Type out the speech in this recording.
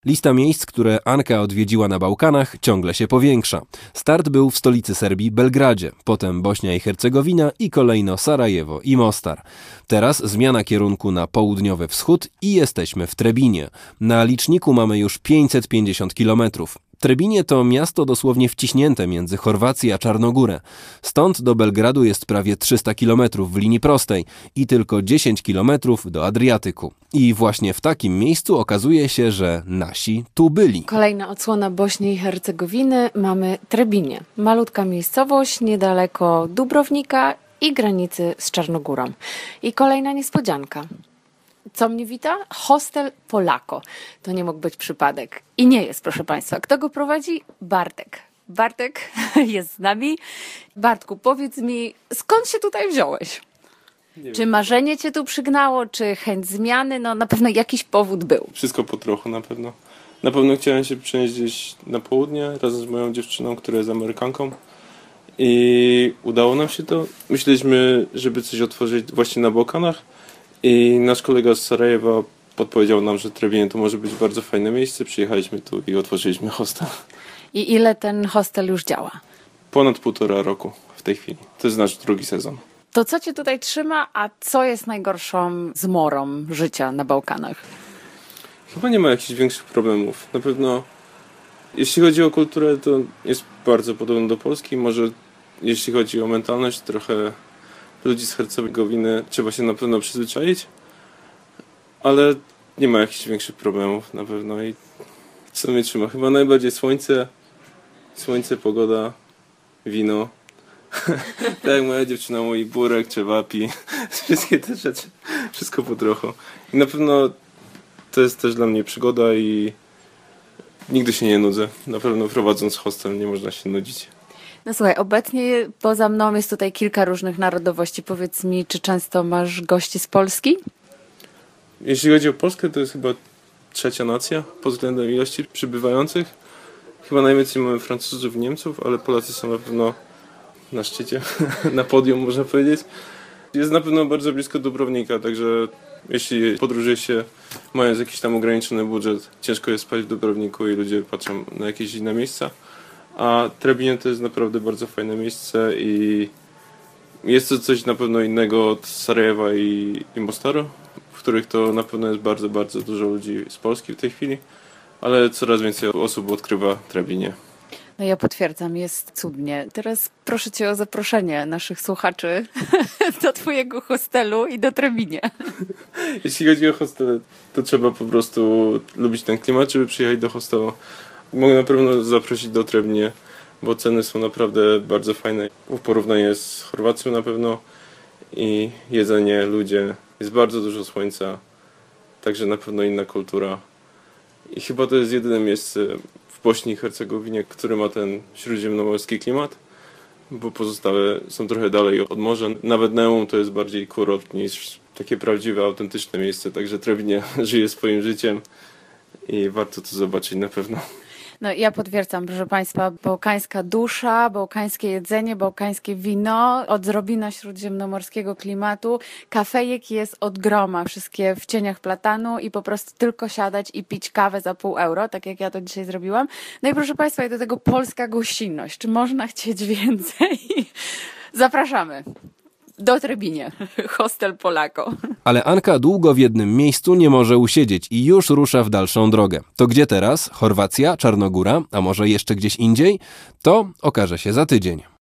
Lista miejsc, które Anka odwiedziła na Bałkanach, ciągle się powiększa. Start był w stolicy Serbii, Belgradzie, potem Bośnia i Hercegowina i kolejno Sarajewo i Mostar. Teraz zmiana kierunku na południowy wschód i jesteśmy w Trebinie. Na liczniku mamy już 550 kilometrów. Trebinie to miasto dosłownie wciśnięte między Chorwację a Czarnogórę. Stąd do Belgradu jest prawie 300 kilometrów w linii prostej i tylko 10 kilometrów do Adriatyku. I właśnie w takim miejscu okazuje się, że nasi tu byli. Kolejna odsłona Bośni i Hercegowiny. Mamy Trebinie. Malutka miejscowość niedaleko Dubrownika i granicy z Czarnogórą. I kolejna niespodzianka. Co mnie wita? Hostel Polako. To nie mógł być przypadek. I nie jest, proszę Państwa. Kto go prowadzi? Bartek. Bartek jest z nami. Bartku, powiedz mi, skąd się tutaj wziąłeś? Czy marzenie cię tu przygnało, czy chęć zmiany? No na pewno jakiś powód był. Wszystko po trochu na pewno. Na pewno chciałem się przenieść gdzieś na południe razem z moją dziewczyną, która jest Amerykanką. I udało nam się to. Myśleliśmy, żeby coś otworzyć właśnie na Bałkanach. I nasz kolega z Sarajewa podpowiedział nam, że Trebinje to może być bardzo fajne miejsce. Przyjechaliśmy tu i otworzyliśmy hostel. I ile ten hostel już działa? Ponad 1,5 roku w tej chwili. To jest nasz drugi sezon. To co cię tutaj trzyma, a co jest najgorszą zmorą życia na Bałkanach? Chyba nie ma jakichś większych problemów. Na pewno jeśli chodzi o kulturę, to jest bardzo podobna do Polski. Może jeśli chodzi o mentalność, trochę ludzi z Hercegowiny trzeba się na pewno przyzwyczaić, ale nie ma jakichś większych problemów na pewno. I co mnie trzyma? Chyba najbardziej słońce, pogoda, wino. Tak jak moja dziewczyna mówi, burek, czewapi, wszystkie te rzeczy, wszystko po trochu. I na pewno to jest też dla mnie przygoda i nigdy się nie nudzę. Na pewno prowadząc hostel nie można się nudzić. No słuchaj, obecnie poza mną jest tutaj kilka różnych narodowości. Powiedz mi, czy często masz gości z Polski? Jeśli chodzi o Polskę, to jest chyba trzecia nacja pod względem ilości przybywających. Chyba najwięcej mamy Francuzów i Niemców, ale Polacy są na pewno na szczycie, na podium można powiedzieć. Jest na pewno bardzo blisko Dubrownika, także jeśli podróżuje się mając jakiś tam ograniczony budżet, ciężko jest spać w Dubrowniku i ludzie patrzą na jakieś inne miejsca. A Trebinie to jest naprawdę bardzo fajne miejsce i jest to coś na pewno innego od Sarajewa i Mostaru, w których to na pewno jest bardzo, bardzo dużo ludzi z Polski w tej chwili, ale coraz więcej osób odkrywa Trebinie. No ja potwierdzam, jest cudnie. Teraz proszę cię o zaproszenie naszych słuchaczy do twojego hostelu i do Trebinie. Jeśli chodzi o hostel, to trzeba po prostu lubić ten klimat, żeby przyjechać do hostelu. Mogę na pewno zaprosić do Trebnie, bo ceny są naprawdę bardzo fajne. W porównaniu z Chorwacją na pewno i jedzenie, ludzie. Jest bardzo dużo słońca, także na pewno inna kultura. I chyba to jest jedyne miejsce w Bośni i Hercegowinie, które ma ten śródziemnomorski klimat, bo pozostałe są trochę dalej od morza. Nawet Neum to jest bardziej kurort niż takie prawdziwe, autentyczne miejsce, także Trebnie żyje swoim życiem i warto to zobaczyć na pewno. No ja potwierdzam, proszę Państwa, bałkańska dusza, bałkańskie jedzenie, bałkańskie wino, odrobina śródziemnomorskiego klimatu. Kafejek jest od groma, wszystkie w cieniach platanu i po prostu tylko siadać i pić kawę za €0,5, tak jak ja to dzisiaj zrobiłam. No i proszę Państwa, i do tego polska gościnność. Czy można chcieć więcej? Zapraszamy. Do Trebinie, hostel Polako. Ale Anka długo w jednym miejscu nie może usiedzieć i już rusza w dalszą drogę. To gdzie teraz? Chorwacja, Czarnogóra, a może jeszcze gdzieś indziej? To okaże się za tydzień.